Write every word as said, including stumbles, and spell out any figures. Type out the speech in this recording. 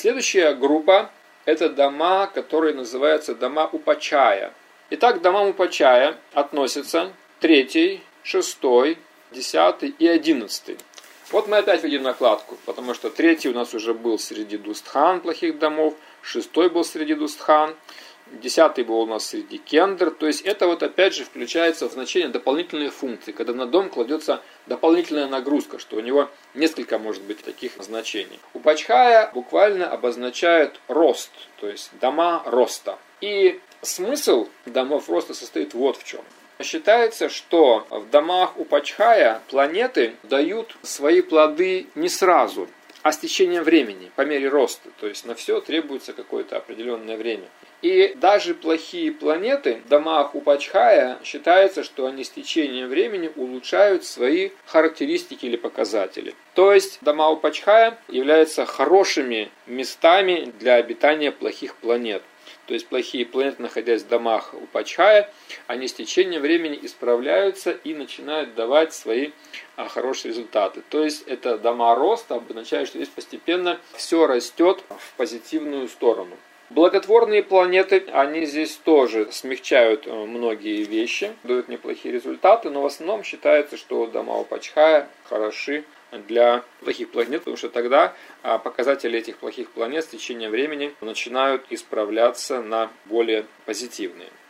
Следующая группа – это дома, которые называются дома Упачая. Итак, к домам Упачая относятся третий, шестой, десятый и одиннадцатый. Вот мы опять видим накладку, потому что третий у нас уже был среди Дустхан плохих домов, шестой был среди Дустхан, десятый был у нас среди Кендр. То есть это вот опять же включается в значение дополнительные функции, когда на дом кладется дополнительная нагрузка, что у него несколько может быть таких значений. Упачхая буквально обозначает рост, то есть дома роста. И смысл домов роста состоит вот в чем. Считается, что в домах Упачхая планеты дают свои плоды не сразу, а с течением времени, по мере роста. То есть на все требуется какое-то определенное время. И даже плохие планеты в домах Упачхая считается, что они с течением времени улучшают свои характеристики или показатели. То есть дома Упачхая являются хорошими местами для обитания плохих планет. То есть плохие планеты, находясь в домах Упачхая, они с течением времени исправляются и начинают давать свои а, хорошие результаты. То есть это дома роста, обозначает, что здесь постепенно все растет в позитивную сторону. Благотворные планеты, они здесь тоже смягчают многие вещи, дают неплохие результаты, но в основном считается, что дома Упачхая хороши для плохих планет, потому что тогда показатели этих плохих планет с течением времени начинают исправляться на более позитивные.